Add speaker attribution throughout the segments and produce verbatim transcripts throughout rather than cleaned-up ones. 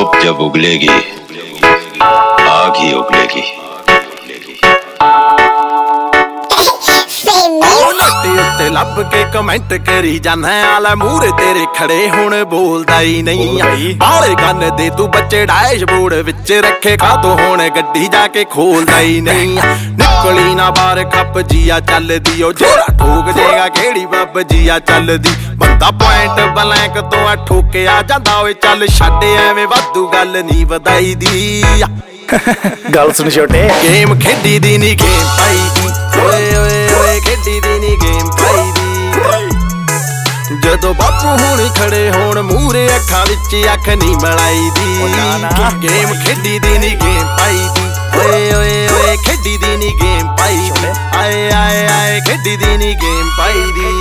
Speaker 1: धूप जब उगलेगी आग ही उगलेगी।
Speaker 2: उत्ते लब के कमेंट करी जाना आला मूरे तेरे खड़े हुण बोलदा ही नहीं। बाले गन दे तू बच्चे डैशबोर्ड विच रखे का तो हुण गड्डी जाके खोलदा ही नहीं। निकली ना बाहर खप जिया चलदी ओ जेड़ा ठोक देगा केड़ी बब जिया चलदी। बंदा पॉइंट ब्लैंक तो आ ठोके आ जांदा ओए चल छड्ड एवें वाधू गल नहीं वधाई दी।
Speaker 3: गल सुन छोटे
Speaker 2: गेम खेडी दी नी गेम पाई दी। ओए ओए ओए खेडी दी नी गेम पाई दी। जदों बापू हुण खड़े होण मूरे अखां विच अख नहीं मलाई दी। गेम खेडी दी नी गेम पाई दी। ओए ओए ओए खेडी दी नी गेम पाई दी। आए आए आए खेडी दी नी गेम पाई दी।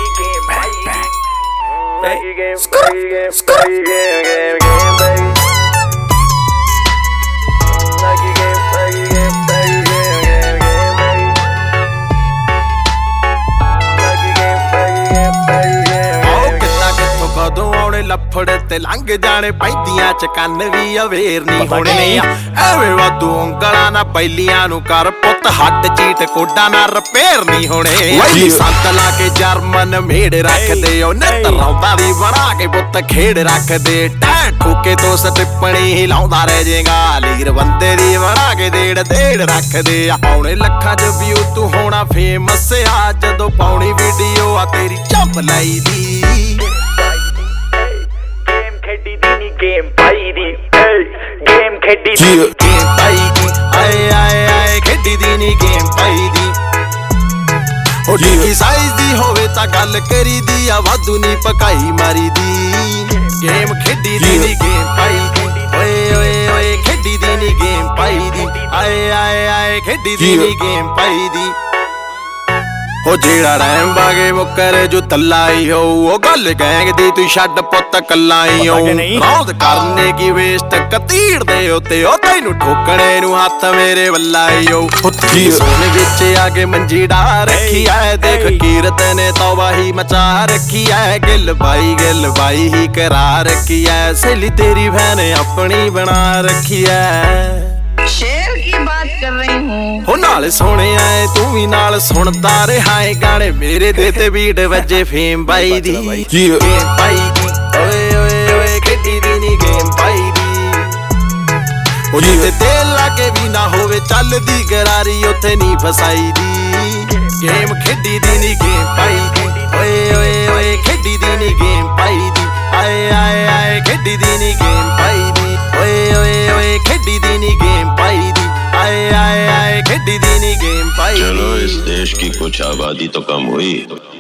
Speaker 2: लफड़ ते लंघ जाने पैंदियां च कन्न भी अवेर नहीं होने। एवें वाधू उंगला ना बैलियां नू कर पुत हट चीट कोडा ना रिपेयर नहीं होने। संत ला के जर्मन मेड़ रख दे ओ नित रौंदा दी बना के पुत खेड़ रख दे। टै ठोके तो सटिप्पणी हिलाउंदा रह जाएगा लीर बंदे दी बना के देड़ देड़ रख दे। पौने लखां च व्यू तू होना फेमस आ जदों पाउणी वीडियो आ तेरी चंप लाई दी।
Speaker 4: गेम पाई दी गेम खेडी दी
Speaker 2: गेम पाई दी। आए आए आए खेडी दी नी गेम पाई दी। ओ डी साइज दी होवे तां गल करी दी आ वाधू नी पकाई मारी दी। गेम खेडी दी नी गेम पाई दी। ओए ओए ओए खेडी दी नी गेम पाई दी। आए आए आए खेडी दी नी गेम पाई दी। ओ जेड़ा रैम बागे मुकर जो तलाई हो वो गल गैंग दी तू छड्ड पुत कलाई हो। रौंद करने की वेस्ट कतीड़ दे उते ओ तैनू ठोकने नू हत्थ मेरे वल्लाई हो। सोने विच आके मंजी डा रखी है देख कीरत ने तौबा ही मचा रखी है। गिल बाई गिल बाई ही करा रखी है सहेली तेरी बहन अपनी बना रखी है।
Speaker 5: शेर की बात कर रही हूँ
Speaker 2: हो नाल सोने आए तू भी नाल सुनता रहा है गाने मेरे दे ते बीट वजे फेम बाई दी। गेम पाई दी। ओए ओए ओए खेडी दी नी गेम पाई दी। ओ जिते तेल लाके भी ना होवे चलदी गरारी उथे नहीं फसाई दी। गेम खेडी दी नी गेम पाई दी। ओए ओए ओए खेडी दी नी गेम पाई दी। आए आए आए खेडी दी नी गेम पाई दी। ओए ओए ओए खेडी दी नी गेम पाई दी। आए आए आए खेडी दी नी गेम पाई दी।
Speaker 1: चलो इस देश की कुछ आबादी तो कम हुई।